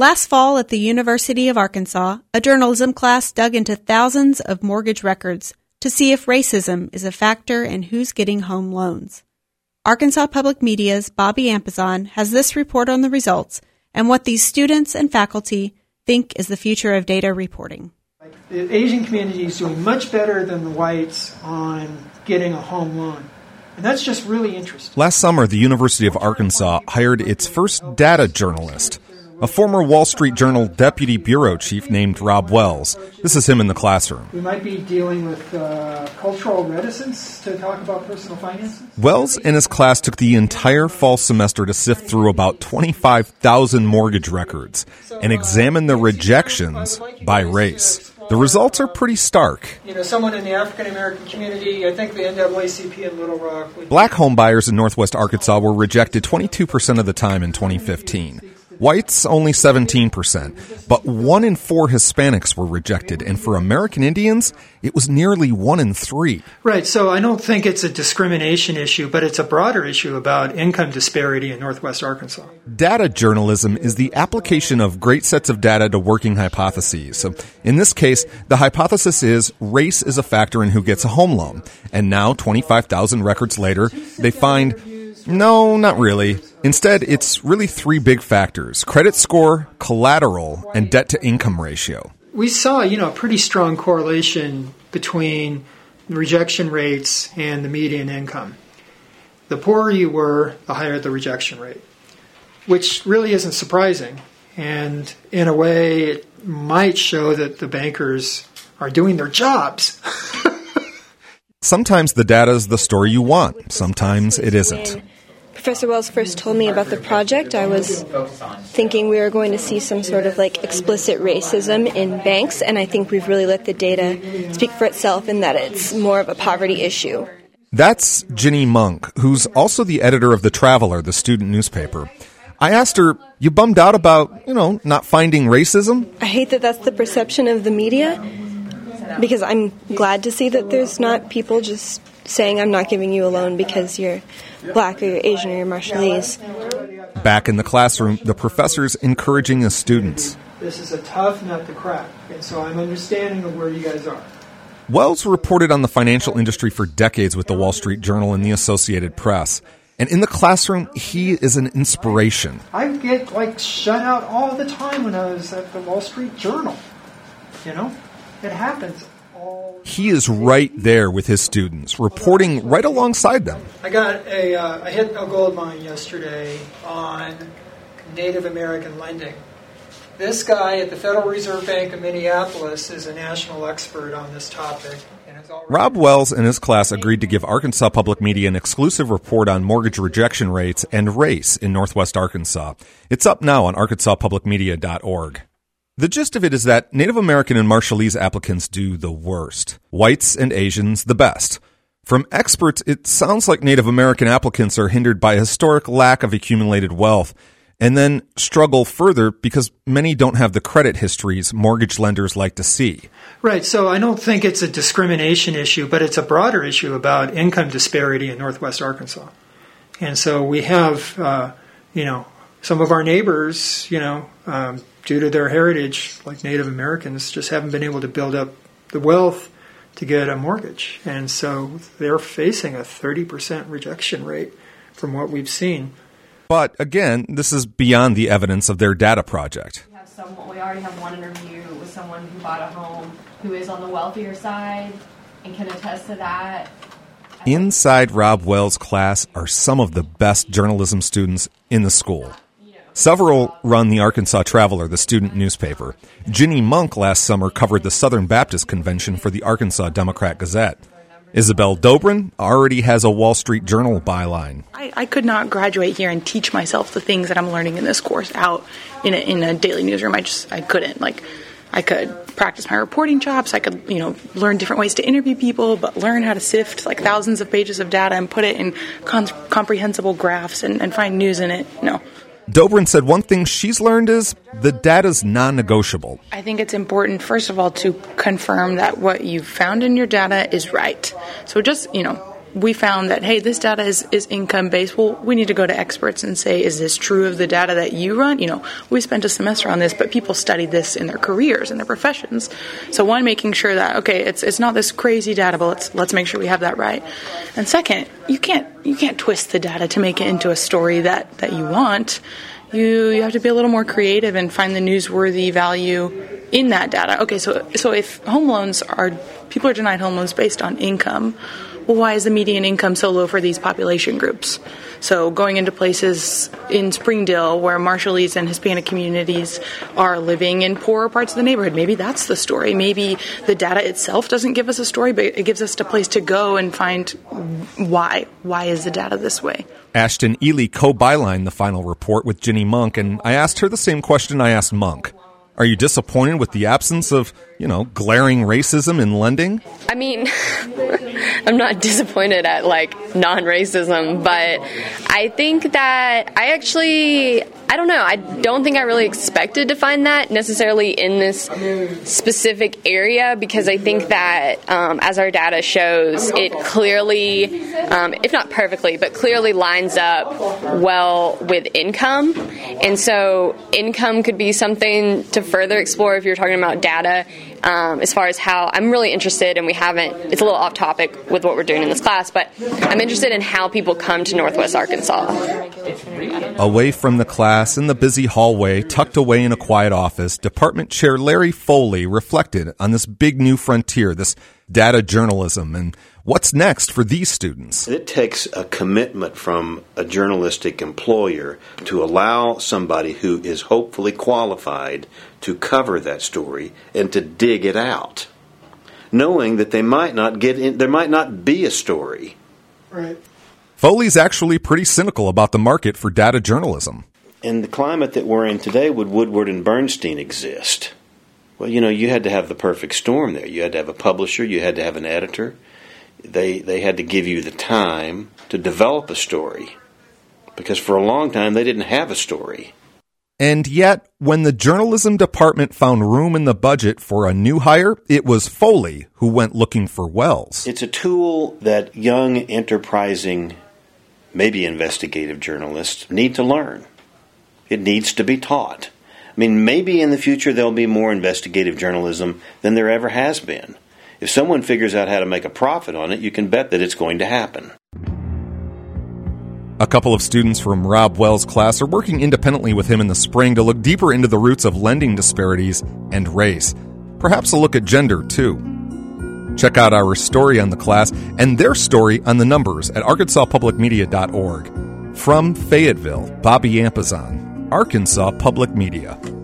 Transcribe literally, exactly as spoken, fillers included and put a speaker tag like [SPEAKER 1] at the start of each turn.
[SPEAKER 1] Last fall at the University of Arkansas, a journalism class dug into thousands of mortgage records to see if racism is a factor in who's getting home loans. Arkansas Public Media's Bobby Ampazon has this report on the results and what these students and faculty think is the future of data reporting.
[SPEAKER 2] The Asian community is doing much better than the whites on getting a home loan. And that's just really interesting.
[SPEAKER 3] Last summer, the University of Arkansas hired its first data journalist, a former Wall Street Journal deputy bureau chief named Rob Wells. This is him in the classroom.
[SPEAKER 2] We might be dealing with uh, cultural reticence to talk about personal finances.
[SPEAKER 3] Wells and his class took the entire fall semester to sift through about twenty-five thousand mortgage records and examine the rejections by race. The results are pretty stark.
[SPEAKER 2] You know, someone in the African American community, I think the N double A C P in Little Rock. Would...
[SPEAKER 3] Black home buyers in Northwest Arkansas were rejected twenty-two percent of the time in twenty fifteen. Whites, only seventeen percent. But one in four Hispanics were rejected. And for American Indians, it was nearly one in three.
[SPEAKER 2] Right. So I don't think it's a discrimination issue, but it's a broader issue about income disparity in Northwest Arkansas.
[SPEAKER 3] Data journalism is the application of great sets of data to working hypotheses. So in this case, the hypothesis is race is a factor in who gets a home loan. And now, twenty-five thousand records later, they find, no, not really. Instead, it's really three big factors: credit score, collateral, and debt-to-income ratio.
[SPEAKER 2] We saw, you know, a pretty strong correlation between rejection rates and the median income. The poorer you were, the higher the rejection rate, which really isn't surprising. And in a way, it might show that the bankers are doing their jobs.
[SPEAKER 3] Sometimes the data is the story you want. Sometimes it isn't.
[SPEAKER 4] Professor Wells first told me about the project, I was thinking we were going to see some sort of like explicit racism in banks, and I think we've really let the data speak for itself in that it's more of a poverty issue.
[SPEAKER 3] That's Ginny Monk, who's also the editor of The Traveler, the student newspaper. I asked her, you bummed out about, you know, not finding racism?
[SPEAKER 4] I hate that that's the perception of the media, because I'm glad to see that there's not people just saying I'm not giving you a loan because you're black or you're Asian or you're Marshallese.
[SPEAKER 3] Back in the classroom, the professor's encouraging the students.
[SPEAKER 2] This is a tough nut to crack, and so I'm understanding of where you guys are.
[SPEAKER 3] Wells reported on the financial industry for decades with the Wall Street Journal and the Associated Press. And in the classroom, he is an inspiration.
[SPEAKER 2] I get, like, shut out all the time when I was at the Wall Street Journal. You know? It happens.
[SPEAKER 3] He is right there with his students, reporting right alongside them.
[SPEAKER 2] I got a, uh, I hit a gold mine yesterday on Native American lending. This guy at the Federal Reserve Bank of Minneapolis is a national expert on this topic. And it's already-
[SPEAKER 3] Rob Wells and his class agreed to give Arkansas Public Media an exclusive report on mortgage rejection rates and race in Northwest Arkansas. It's up now on arkansas public media dot org. The gist of it is that Native American and Marshallese applicants do the worst. Whites and Asians, the best. From experts, it sounds like Native American applicants are hindered by a historic lack of accumulated wealth, and then struggle further because many don't have the credit histories mortgage lenders like to see.
[SPEAKER 2] Right, so I don't think it's a discrimination issue, but it's a broader issue about income disparity in Northwest Arkansas. And so we have, uh, you know, some of our neighbors, you know, um, due to their heritage, like Native Americans, just haven't been able to build up the wealth to get a mortgage. And so they're facing a thirty percent rejection rate from what we've seen.
[SPEAKER 3] But again, this is beyond the evidence of their data project.
[SPEAKER 5] We have someone, we already have one interview with someone who bought a home who is on the wealthier side and can attest to that.
[SPEAKER 3] Inside Rob Wells' class are some of the best journalism students in the school. Several run the Arkansas Traveler, the student newspaper. Ginny Monk last summer covered the Southern Baptist Convention for the Arkansas Democrat-Gazette. Isabel Dobrin already has a Wall Street Journal byline.
[SPEAKER 6] I, I could not graduate here and teach myself the things that I'm learning in this course out in a, in a daily newsroom. I just, I couldn't. Like, I could practice my reporting chops. I could, you know, learn different ways to interview people, but learn how to sift like thousands of pages of data and put it in con- comprehensible graphs and, and find news in it. No.
[SPEAKER 3] Dobrin said one thing she's learned is the data's non-negotiable.
[SPEAKER 6] I think it's important, first of all, to confirm that what you've found in your data is right. So just, you know, we found that, hey, this data is, is income-based. Well, we need to go to experts and say, is this true of the data that you run? You know, we spent a semester on this, but people study this in their careers, in their professions. So one, making sure that, okay, it's it's not this crazy data, but let's, let's make sure we have that right. And second, you can't you can't twist the data to make it into a story that, that you want. You you have to be a little more creative and find the newsworthy value in that data. Okay, so so if home loans are, people are denied home loans based on income, well, why is the median income so low for these population groups? So going into places in Springdale where Marshallese and Hispanic communities are living in poorer parts of the neighborhood, maybe that's the story. Maybe the data itself doesn't give us a story, but it gives us a place to go and find why. Why is the data this way?
[SPEAKER 3] Ashton Ely co-bylined the final report with Ginny Monk, and I asked her the same question I asked Monk. Are you disappointed with the absence of, you know, glaring racism in lending?
[SPEAKER 7] I mean, I'm not disappointed at, like, non-racism, but I think that I actually, I don't know, I don't think I really expected to find that necessarily in this specific area, because I think that, um, as our data shows, it clearly, um, if not perfectly, but clearly lines up well with income. And so income could be something to further explore if you're talking about data, um, as far as how I'm really interested, and we haven't, it's a little off topic with what we're doing in this class, but I'm interested in how people come to Northwest Arkansas.
[SPEAKER 3] Away from the class, in the busy hallway, tucked away in a quiet office, Department Chair Larry Foley reflected on this big new frontier, this data journalism, and what's next for these students.
[SPEAKER 8] It takes a commitment from a journalistic employer to allow somebody who is hopefully qualified to cover that story and to dig it out, knowing that they might not get in, there might not be a story.
[SPEAKER 2] Right.
[SPEAKER 3] Foley's actually pretty cynical about the market for data journalism.
[SPEAKER 8] In the climate that we're in today, would Woodward and Bernstein exist? Well, you know, you had to have the perfect storm there. You had to have a publisher, you had to have an editor. They they had to give you the time to develop a story, because for a long time they didn't have a story.
[SPEAKER 3] And yet, when the journalism department found room in the budget for a new hire, it was Foley who went looking for Wells.
[SPEAKER 8] It's a tool that young, enterprising, maybe investigative journalists need to learn. It needs to be taught. I mean, maybe in the future there'll be more investigative journalism than there ever has been. If someone figures out how to make a profit on it, you can bet that it's going to happen.
[SPEAKER 3] A couple of students from Rob Wells' class are working independently with him in the spring to look deeper into the roots of lending disparities and race. Perhaps a look at gender, too. Check out our story on the class and their story on the numbers at arkansas public media dot org. From Fayetteville, Bobby Ampazan, Arkansas Public Media.